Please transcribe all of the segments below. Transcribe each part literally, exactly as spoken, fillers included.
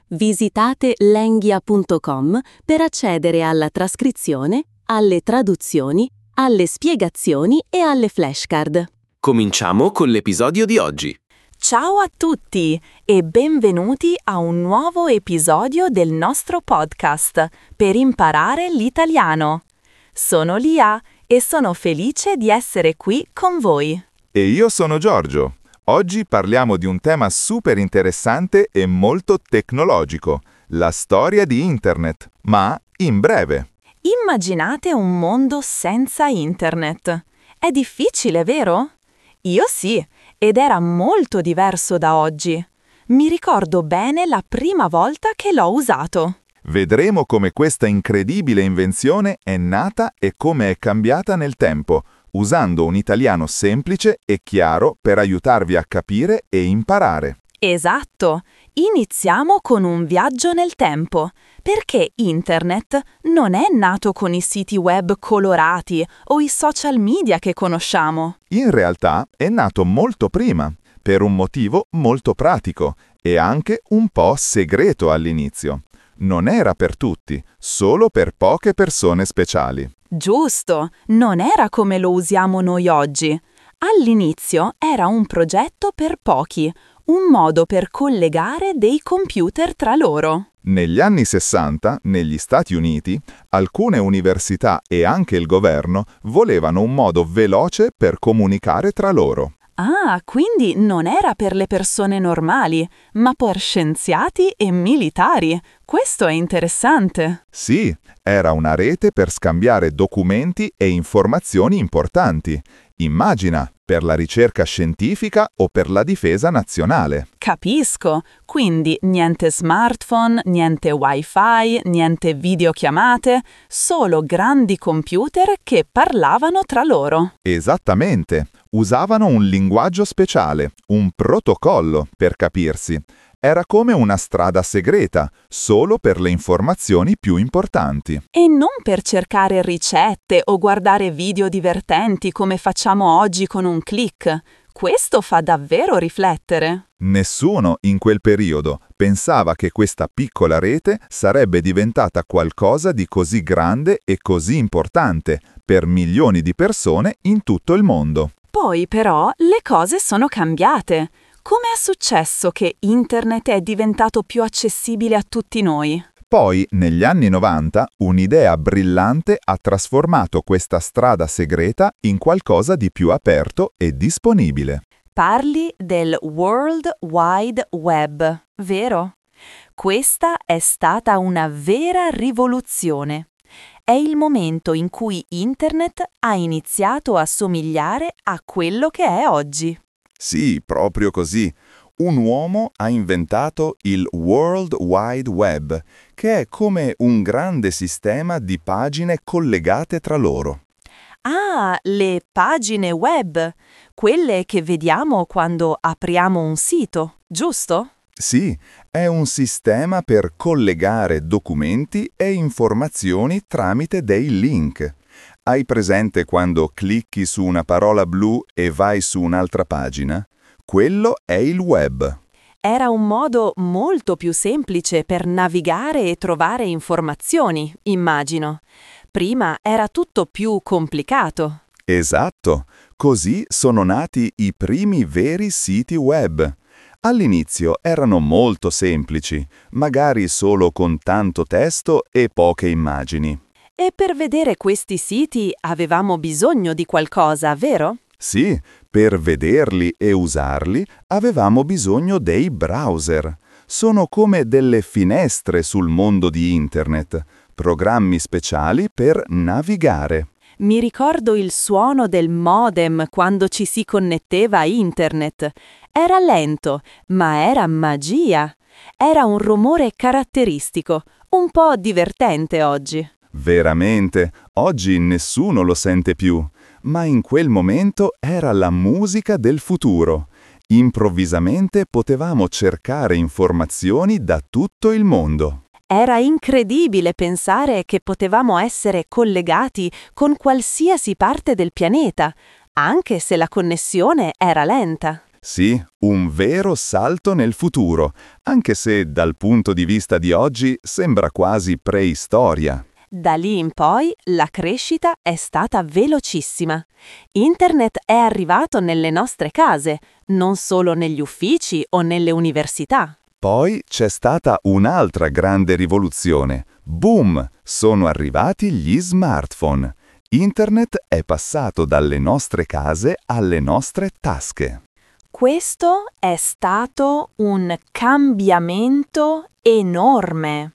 Visitate lenghia punto com per accedere alla trascrizione, alle traduzioni, alle spiegazioni e alle flashcard. Cominciamo con l'episodio di oggi. Ciao a tutti e benvenuti a un nuovo episodio del nostro podcast per imparare l'italiano. Sono Lia e sono felice di essere qui con voi. E io sono Giorgio. Oggi parliamo di un tema super interessante e molto tecnologico, la storia di Internet, ma in breve. Immaginate un mondo senza Internet. È difficile, vero? Io sì, ed era molto diverso da oggi. Mi ricordo bene la prima volta che l'ho usato. Vedremo come questa incredibile invenzione è nata e come è cambiata nel tempo, usando un italiano semplice e chiaro per aiutarvi a capire e imparare. Esatto! Iniziamo con un viaggio nel tempo, perché Internet non è nato con i siti web colorati o i social media che conosciamo. In realtà è nato molto prima, per un motivo molto pratico e anche un po' segreto all'inizio. Non era per tutti, solo per poche persone speciali. Giusto, non era come lo usiamo noi oggi. All'inizio era un progetto per pochi, un modo per collegare dei computer tra loro. Negli anni sessanta, negli Stati Uniti, alcune università e anche il governo volevano un modo veloce per comunicare tra loro. Ah, quindi non era per le persone normali, ma per scienziati e militari. Questo è interessante. Sì, era una rete per scambiare documenti e informazioni importanti. Immagina, per la ricerca scientifica o per la difesa nazionale. Capisco. Quindi niente smartphone, niente wifi, niente videochiamate, solo grandi computer che parlavano tra loro. Esattamente. Usavano un linguaggio speciale, un protocollo, per capirsi. Era come una strada segreta, solo per le informazioni più importanti. E non per cercare ricette o guardare video divertenti come facciamo oggi con un click. Questo fa davvero riflettere. Nessuno in quel periodo pensava che questa piccola rete sarebbe diventata qualcosa di così grande e così importante per milioni di persone in tutto il mondo. Poi però le cose sono cambiate. Come è successo che Internet è diventato più accessibile a tutti noi? Poi, negli anni novanta, un'idea brillante ha trasformato questa strada segreta in qualcosa di più aperto e disponibile. Parli del World Wide Web, vero? Questa è stata una vera rivoluzione. È il momento in cui Internet ha iniziato a somigliare a quello che è oggi. Sì, proprio così. Un uomo ha inventato il World Wide Web, che è come un grande sistema di pagine collegate tra loro. Ah, le pagine web, quelle che vediamo quando apriamo un sito, giusto? Sì, è un sistema per collegare documenti e informazioni tramite dei link. Hai presente quando clicchi su una parola blu e vai su un'altra pagina? Quello è il web. Era un modo molto più semplice per navigare e trovare informazioni, immagino. Prima era tutto più complicato. Esatto, così sono nati i primi veri siti web. All'inizio erano molto semplici, magari solo con tanto testo e poche immagini. E per vedere questi siti avevamo bisogno di qualcosa, vero? Sì, per vederli e usarli avevamo bisogno dei browser. Sono come delle finestre sul mondo di Internet, programmi speciali per navigare. Mi ricordo il suono del modem quando ci si connetteva a Internet. Era lento, ma era magia. Era un rumore caratteristico, un po' divertente oggi. Veramente, oggi nessuno lo sente più, ma in quel momento era la musica del futuro. Improvvisamente potevamo cercare informazioni da tutto il mondo. Era incredibile pensare che potevamo essere collegati con qualsiasi parte del pianeta, anche se la connessione era lenta. Sì, un vero salto nel futuro, anche se dal punto di vista di oggi sembra quasi preistoria. Da lì in poi la crescita è stata velocissima. Internet è arrivato nelle nostre case, non solo negli uffici o nelle università. Poi c'è stata un'altra grande rivoluzione. Boom! Sono arrivati gli smartphone. Internet è passato dalle nostre case alle nostre tasche. Questo è stato un cambiamento enorme.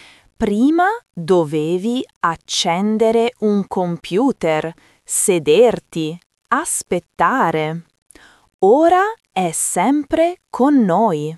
Prima dovevi accendere un computer, sederti, aspettare. Ora è sempre con noi.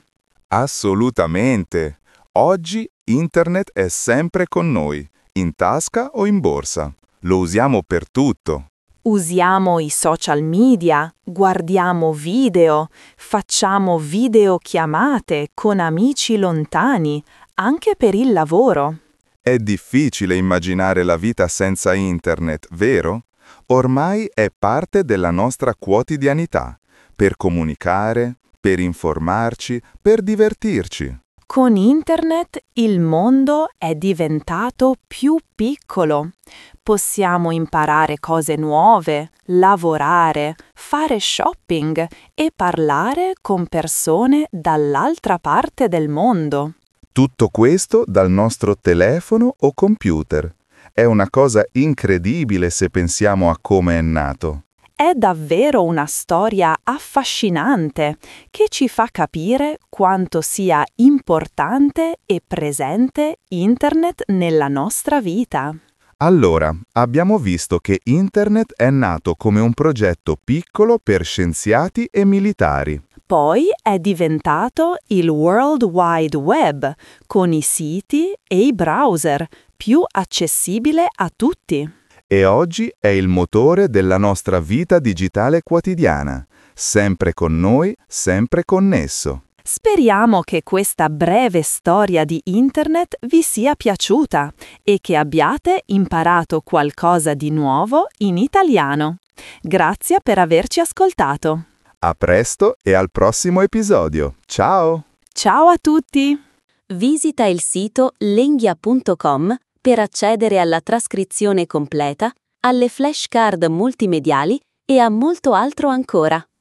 Assolutamente. Oggi Internet è sempre con noi, in tasca o in borsa. Lo usiamo per tutto. Usiamo i social media, guardiamo video, facciamo videochiamate con amici lontani, anche per il lavoro. È difficile immaginare la vita senza Internet, vero? Ormai è parte della nostra quotidianità, per comunicare, per informarci, per divertirci. Con Internet il mondo è diventato più piccolo. Possiamo imparare cose nuove, lavorare, fare shopping e parlare con persone dall'altra parte del mondo. Tutto questo dal nostro telefono o computer. È una cosa incredibile se pensiamo a come è nato. È davvero una storia affascinante che ci fa capire quanto sia importante e presente Internet nella nostra vita. Allora, abbiamo visto che Internet è nato come un progetto piccolo per scienziati e militari. Poi è diventato il World Wide Web, con i siti e i browser, più accessibile a tutti. E oggi è il motore della nostra vita digitale quotidiana, sempre con noi, sempre connesso. Speriamo che questa breve storia di Internet vi sia piaciuta e che abbiate imparato qualcosa di nuovo in italiano. Grazie per averci ascoltato. A presto e al prossimo episodio. Ciao! Ciao a tutti! Visita il sito lenghia punto com per accedere alla trascrizione completa, alle flashcard multimediali e a molto altro ancora.